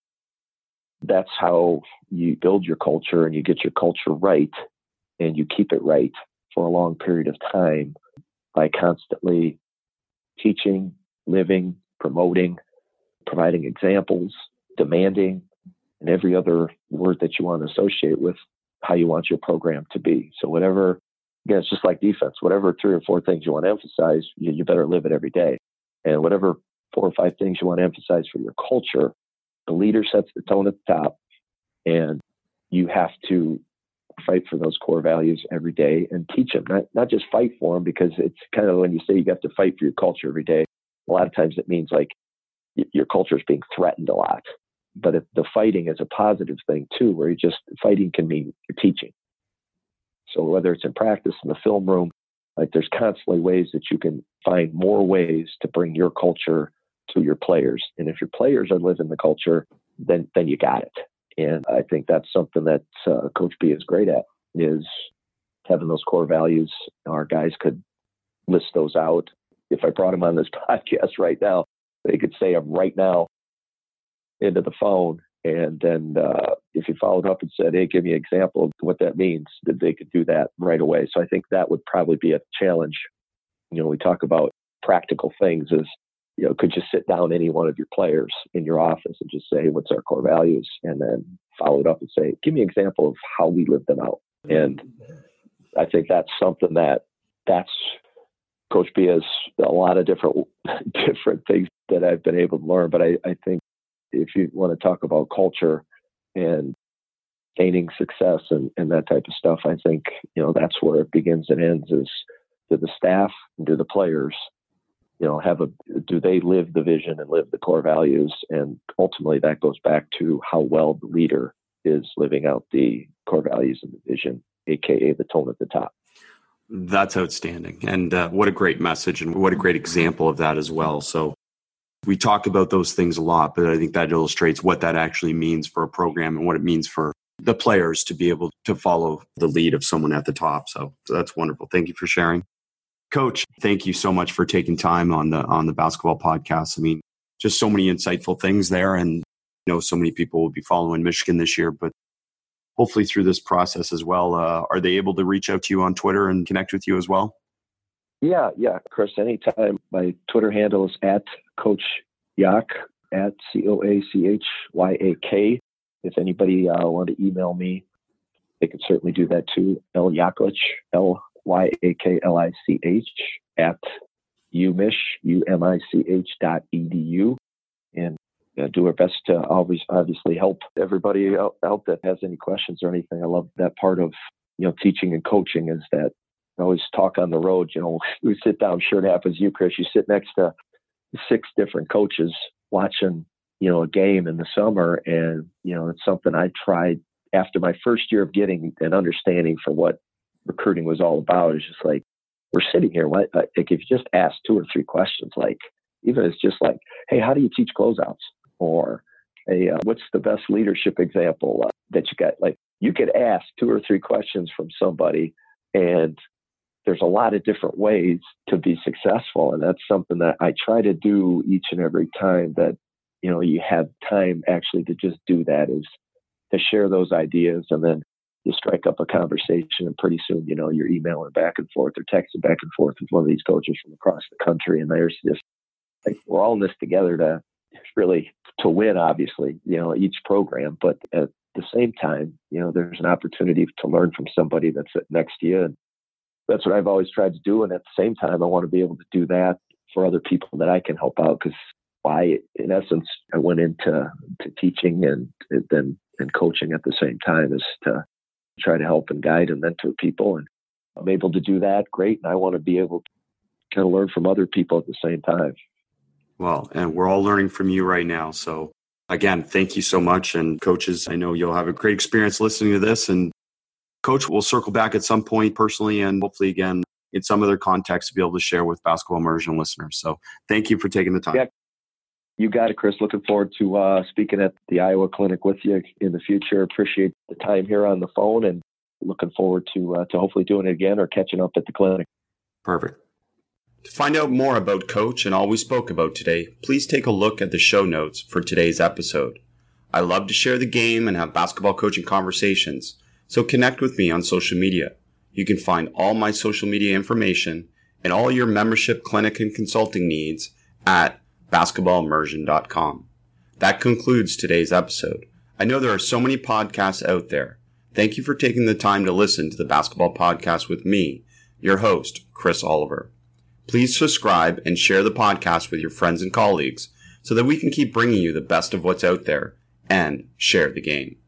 S3: that's how you build your culture, and you get your culture right, and you keep it right for a long period of time by constantly teaching, living, promoting, providing examples, demanding, and every other word that you want to associate with how you want your program to be. So whatever, again, it's just like defense, whatever three or four things you want to emphasize, you, you better live it every day. And whatever four or five things you want to emphasize for your culture, the leader sets the tone at the top, and you have to fight for those core values every day and teach them, not, not just fight for them, because it's kind of when you say you have to fight for your culture every day, a lot of times it means like your culture is being threatened a lot. But if the fighting is a positive thing too, where you just, fighting can mean you're teaching. So whether it's in practice, in the film room, like there's constantly ways that you can find more ways to bring your culture to your players. And if your players are living the culture, then then you got it. And I think that's something that uh, Coach B is great at, is having those core values. Our guys could list those out. If I brought them on this podcast right now, they could say them right now into the phone. And then uh, if you followed up and said, hey, give me an example of what that means, that they could do that right away. So I think that would probably be a challenge. You know, we talk about practical things is, you know, could you sit down any one of your players in your office and just say, what's our core values? And then follow it up and say, give me an example of how we live them out. And I think that's something that that's Coach B has a lot of different, different things that I've been able to learn. But I, I think if you want to talk about culture and gaining success and, and that type of stuff, I think, you know, that's where it begins and ends, is to the staff and to the players. You know, have a, do they live the vision and live the core values? And ultimately that goes back to how well the leader is living out the core values of the vision, A K A the tone at the top.
S2: That's outstanding. And uh, what a great message and what a great example of that as well. So we talk about those things a lot, but I think that illustrates what that actually means for a program and what it means for the players to be able to follow the lead of someone at the top. So, so that's wonderful. Thank you for sharing. Coach, thank you so much for taking time on the on the basketball podcast. I mean, just so many insightful things there. And I know so many people will be following Michigan this year, but hopefully through this process as well. Uh, are they able to reach out to you on Twitter and connect with you as well?
S3: Yeah, yeah, Chris, anytime. My Twitter handle is at Coach Yak, at C O A C H Y A K. If anybody uh, want to email me, they can certainly do that too. L Yaklich, L Y A K L I C H, at umich, U M I C H dot E D U. And uh, do our best to always obviously help everybody out, out that has any questions or anything. I love that part of, you know, teaching and coaching is that I always talk on the road. You know, we sit down, sure it happens to you, Chris. You sit next to six different coaches watching, you know, a game in the summer. And, you know, it's something I tried after my first year of getting an understanding for what recruiting was all about. It's just like, we're sitting here. Like, if you just ask two or three questions, like, even it's just like, hey, how do you teach closeouts? Or, hey, uh, what's the best leadership example uh, that you got? Like, you could ask two or three questions from somebody, and there's a lot of different ways to be successful. And that's something that I try to do each and every time that, you know, you have time actually to just do that, is to share those ideas. And then you strike up a conversation, and pretty soon, you know, you're emailing back and forth or texting back and forth with one of these coaches from across the country. And there's just like, we're all in this together to really to win, obviously, you know, each program. But at the same time, you know, there's an opportunity to learn from somebody that's next to you. And that's what I've always tried to do. And at the same time, I want to be able to do that for other people that I can help out. Because why, in essence, I went into to teaching and then and coaching at the same time, is to try to help and guide and mentor people. And I'm able to do that. Great. And I want to be able to kind of learn from other people at the same time.
S2: Well, and we're all learning from you right now. So again, thank you so much. And coaches, I know you'll have a great experience listening to this. And Coach, we'll circle back at some point personally and hopefully again in some other context to be able to share with Basketball Immersion listeners. So thank you for taking the time.
S3: Yeah, you got it, Chris. Looking forward to uh, speaking at the Iowa Clinic with you in the future. Appreciate the time here on the phone and looking forward to uh, to hopefully doing it again or catching up at the clinic.
S2: Perfect. To find out more about Coach and all we spoke about today, please take a look at the show notes for today's episode. I love to share the game and have basketball coaching conversations, so connect with me on social media. You can find all my social media information and all your membership, clinic, and consulting needs at basketball immersion dot com. That concludes today's episode. I know there are so many podcasts out there. Thank you for taking the time to listen to the Basketball Podcast with me, your host, Chris Oliver. Please subscribe and share the podcast with your friends and colleagues so that we can keep bringing you the best of what's out there and share the game.